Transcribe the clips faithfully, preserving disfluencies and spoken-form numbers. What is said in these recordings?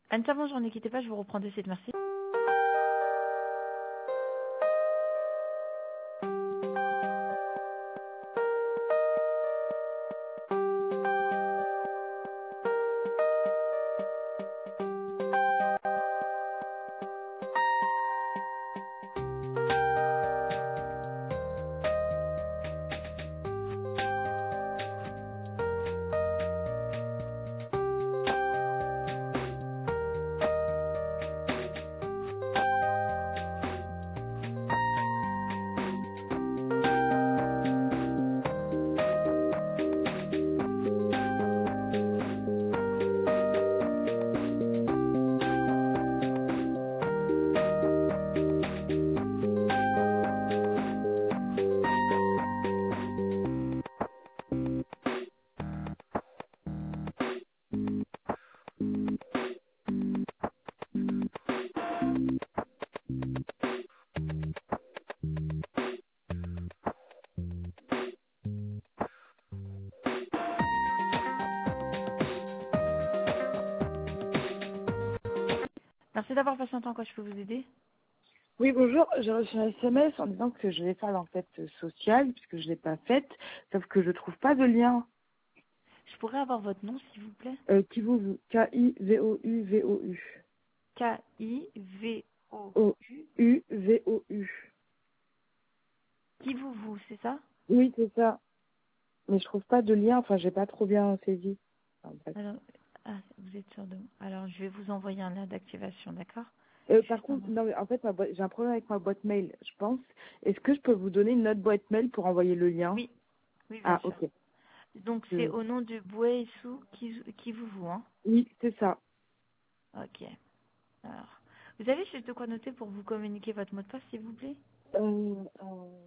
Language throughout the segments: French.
Anne-Sophie, bonjour, ne quittez pas, je vous reprends de suite, merci. Merci d'avoir patienté, en quoi je peux vous aider? Oui, bonjour. J'ai reçu un S M S en disant que je vais faire l'enquête sociale, puisque je ne l'ai pas faite, sauf que je ne trouve pas de lien. Je pourrais avoir votre nom, s'il vous plaît? Euh, qui vous, vous K I V O U V O U. K I V O O U. U V O U. Qui vous, vous, c'est ça? Oui, c'est ça. Mais je trouve pas de lien, enfin, j'ai pas trop bien saisi. En fait. Alors, ah, vous êtes sûr de... Alors, je vais vous envoyer un lien d'activation, d'accord? Euh, par Juste un contre, instant. non, mais en fait, ma boîte- j'ai un problème avec ma boîte mail, je pense. Est-ce que je peux vous donner une autre boîte mail pour envoyer le lien? Oui, oui, bien Ah, sûr. ok. Donc, c'est Euh, au nom de Bouessou qui, qui vous, vous, hein? oui, c'est ça. Ok. Alors, vous avez juste de quoi noter pour vous communiquer votre mot de passe, s'il vous plaît? Euh, euh,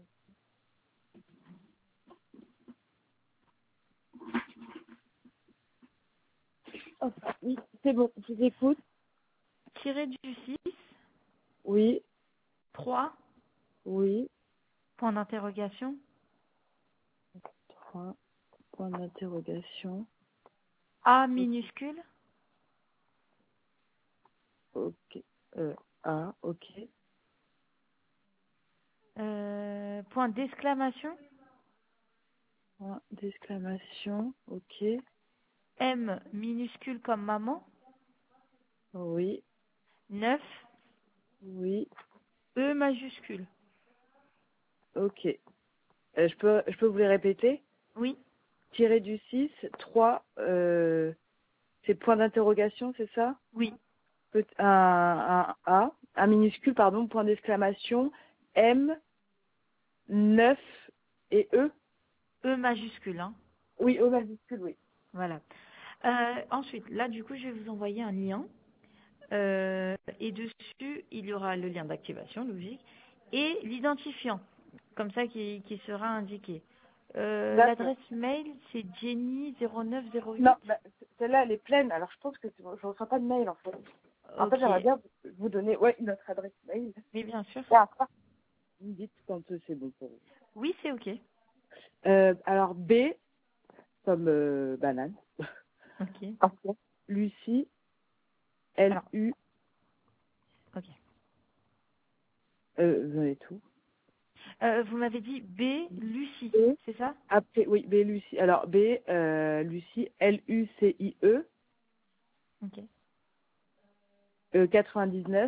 hop, oui, c'est bon, je vous écoute. Tiré du six, Oui, trois, oui. point d'interrogation, Trois points d'interrogation. A minuscule, Ok. Euh, ah, ok. euh, point d'exclamation, Point d'exclamation. Ok. M minuscule comme maman, Oui, neuf, oui. E majuscule. Ok. Euh, je peux, je peux vous les répéter? Oui, Tiré du six, trois, euh, c'est point d'interrogation, c'est ça? oui, Peut- Un, un A, un minuscule, pardon, point d'exclamation, M, neuf et E. E majuscule, hein. Oui, O majuscule, oui. Voilà. Euh, ensuite, là, du coup, je vais vous envoyer un lien. Euh, et dessus, il y aura le lien d'activation, logique, et l'identifiant, comme ça, qui, qui sera indiqué. Euh, D'accord. l'adresse mail, c'est jenny zéro neuf zéro Non, huit. bah, c- celle-là, elle est pleine, alors je pense que c'est bon, je ne reçois pas de mail, en fait. En fait, Ok. j'aimerais bien vous donner, ouais, notre adresse mail. Oui, bien sûr. Et après, vous me dites quand euh, c'est bon pour vous. Oui, c'est ok. Euh, alors, B, comme euh, banane. Ok. Ok. Lucie, Alors, L-U, ok. euh, vous avez tout. Euh, vous m'avez dit B, Lucie, B, c'est ça? après, oui, B, Lucie. Alors, B, euh, Lucie, L-U-C-I-E, Ok. euh, quatre-vingt-dix-neuf,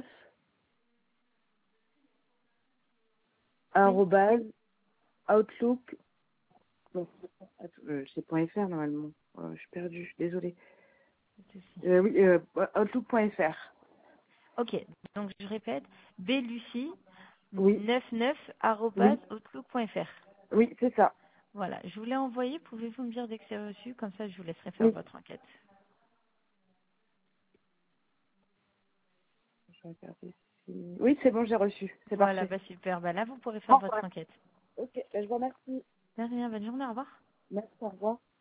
Oui. arrobase, Outlook, non, attends, euh, c'est .fr normalement. Oh, je suis perdue, désolée. Pas de souci. Euh, oui, euh, outlook point F R. Ok. Donc, je répète, B, Lucie, Oui, quatre-vingt-dix-neuf, arobase, oui, outlook point F R. oui, c'est ça. Voilà, je vous l'ai envoyé, pouvez-vous me dire dès que c'est reçu, comme ça je vous laisserai faire Oui. votre enquête. Je vais regarder si... Oui, c'est bon, j'ai reçu. C'est Voilà, parfait. bah super, bah là vous pourrez faire Bon, votre ouais. enquête. Ok, ben, je vous remercie. De rien, bonne journée, au revoir. Merci, au revoir.